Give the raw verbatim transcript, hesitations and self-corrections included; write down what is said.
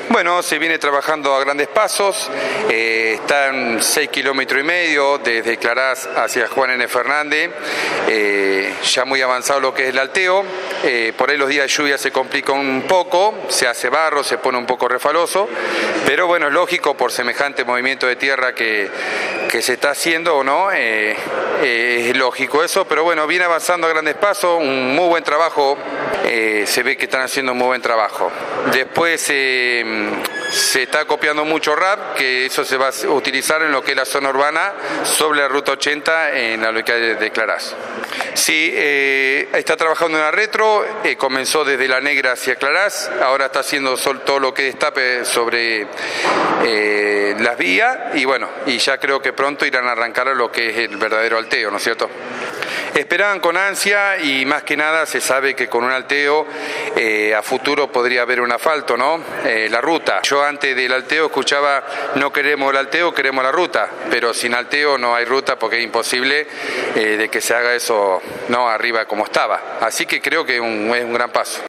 Bueno, se viene trabajando a grandes pasos, eh, están seis kilómetros y medio desde Clarás hacia Juan N. Fernández, eh, ya muy avanzado lo que es el alteo, eh, por ahí los días de lluvia se complica un poco, se hace barro, se pone un poco refaloso, pero bueno, es lógico por semejante movimiento de tierra que, que se está haciendo o no, eh, eh, es lógico eso, pero bueno, viene avanzando a grandes pasos, un muy buen trabajo, eh, se ve que están haciendo un muy buen trabajo. Después eh, se está copiando mucho R A P, que eso se va a utilizar en lo que es la zona urbana sobre la ruta ochenta en la localidad de Clarás. Sí, eh, está trabajando en la retro, eh, comenzó desde La Negra hacia Clarás, ahora está haciendo todo lo que destape sobre eh, las vías y bueno, y ya creo que pronto irán a arrancar a lo que es el verdadero alteo, ¿no es cierto? Esperaban con ansia y más que nada se sabe que con un alteo eh, a futuro podría haber un asfalto, ¿no? Eh, la ruta. Yo antes del alteo escuchaba no queremos el alteo, queremos la ruta, pero sin alteo no hay ruta porque es imposible eh, de que se haga eso no arriba como estaba. Así que creo que un, es un gran paso.